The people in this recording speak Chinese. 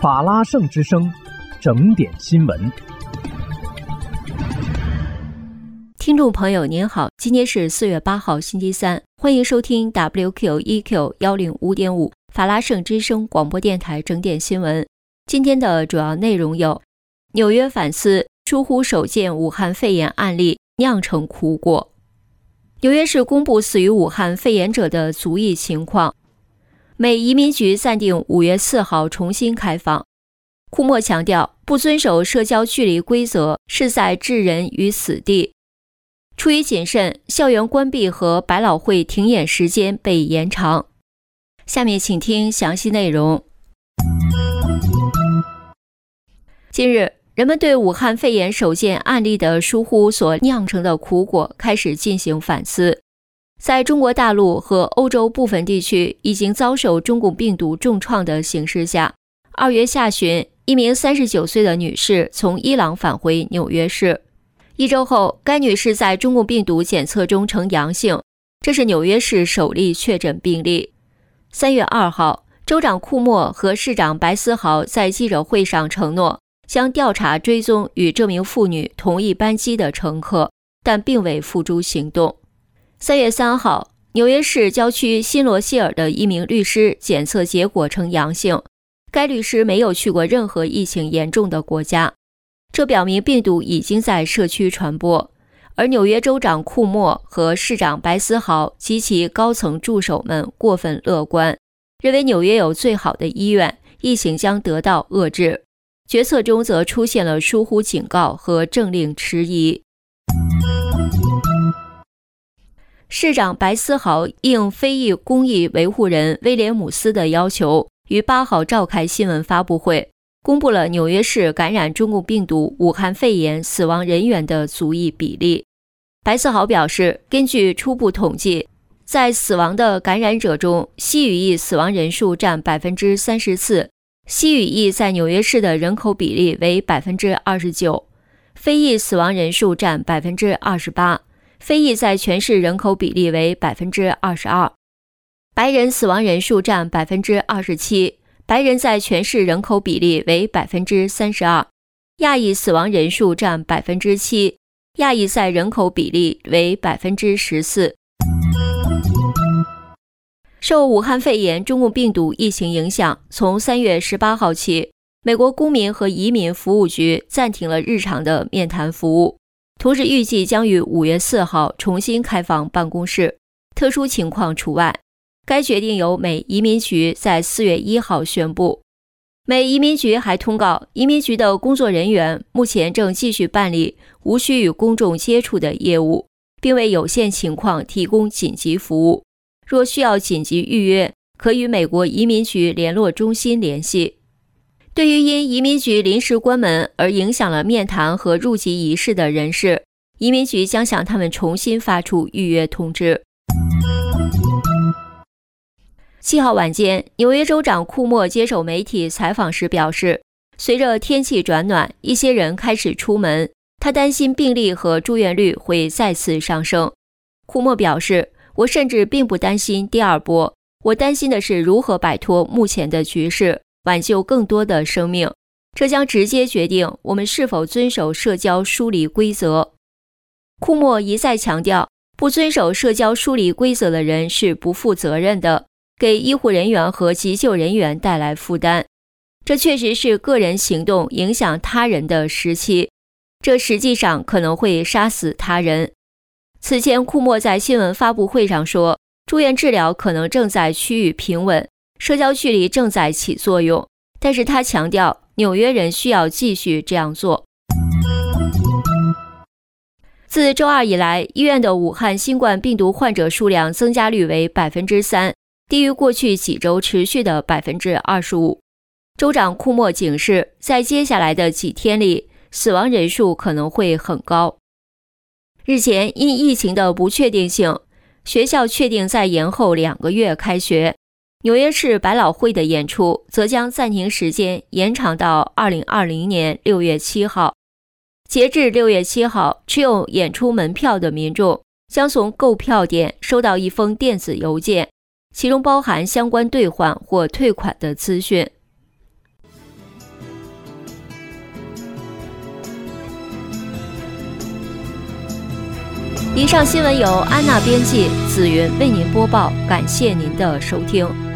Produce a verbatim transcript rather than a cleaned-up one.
法拉盛之声，整点新闻。 听众朋友您好，今天是四月八号星期三，欢迎收听 W Q E Q 一零五点五 法拉盛之声广播电台整点新闻。今天的主要内容有：纽约反思疏忽首件武汉肺炎案例酿成苦果；纽约市公布死于武汉肺炎者的族裔情况；美移民局暂定五月四号重新开放；库莫强调不遵守社交距离规则是在置人于死地；出于谨慎，校园关闭和百老汇停演时间被延长。下面请听详细内容。近日，人们对武汉肺炎首件案例的疏忽所酿成的苦果开始进行反思。在中国大陆和欧洲部分地区已经遭受中共病毒重创的形势下，二月下旬，一名三十九岁的女士从伊朗返回纽约市。一周后，该女士在中共病毒检测中呈阳性，这是纽约市首例确诊病例。三月二号，州长库莫和市长白思豪在记者会上承诺将调查追踪与这名妇女同一班机的乘客，但并未付诸行动。三月三号，纽约市郊区新罗希尔的一名律师检测结果呈阳性，该律师没有去过任何疫情严重的国家，这表明病毒已经在社区传播。而纽约州长库莫和市长白思豪及其高层助手们过分乐观，认为纽约有最好的医院，疫情将得到遏制。决策中则出现了疏忽警告和政令迟疑。市长白思豪应非裔公益维护人威廉姆斯的要求，于八号召开新闻发布会，公布了纽约市感染中共病毒武汉肺炎死亡人员的族裔比例。白思豪表示，根据初步统计，在死亡的感染者中，西语裔死亡人数占 百分之三十四，西语裔在纽约市的人口比例为 百分之二十九， 非裔死亡人数占 百分之二十八， 非裔在全市人口比例为 百分之二十二， 白人死亡人数占 百分之二十七， 白人在全市人口比例为 百分之三十二， 亚裔死亡人数占 百分之七， 亚裔在人口比例为 百分之十四。受武汉肺炎中共病毒疫情影响，从三月十八号起，美国公民和移民服务局暂停了日常的面谈服务，同时预计将于五月四号重新开放办公室，特殊情况除外。该决定由美移民局在四月一号宣布。美移民局还通告，移民局的工作人员目前正继续办理无需与公众接触的业务，并为有限情况提供紧急服务。若需要紧急预约，可与美国移民局联络中心联系。对于因移民局临时关门而影响了面谈和入籍仪式的人士，移民局将向他们重新发出预约通知。七号晚间，纽约州长库莫接受媒体采访时表示，随着天气转暖，一些人开始出门，他担心病例和住院率会再次上升。库莫表示，我甚至并不担心第二波，我担心的是如何摆脱目前的局势，挽救更多的生命，这将直接决定我们是否遵守社交疏离规则。库莫一再强调，不遵守社交疏离规则的人是不负责任的，给医护人员和急救人员带来负担。这确实是个人行动影响他人的时期，这实际上可能会杀死他人。此前，库莫在新闻发布会上说，住院治疗可能正在趋于平稳，社交距离正在起作用，但是他强调，纽约人需要继续这样做。自周二以来，医院的武汉新冠病毒患者数量增加率为 百分之三， 低于过去几周持续的 百分之二十五。州长库莫警示，在接下来的几天里，死亡人数可能会很高。日前，因疫情的不确定性，学校确定再延后两个月开学。纽约市百老汇的演出则将暂停时间延长到二零二零年六月七号。截至六月七号，持有演出门票的民众将从购票点收到一封电子邮件，其中包含相关兑换或退款的资讯。 以上新闻由安娜编辑，紫云为您播报，感谢您的收听。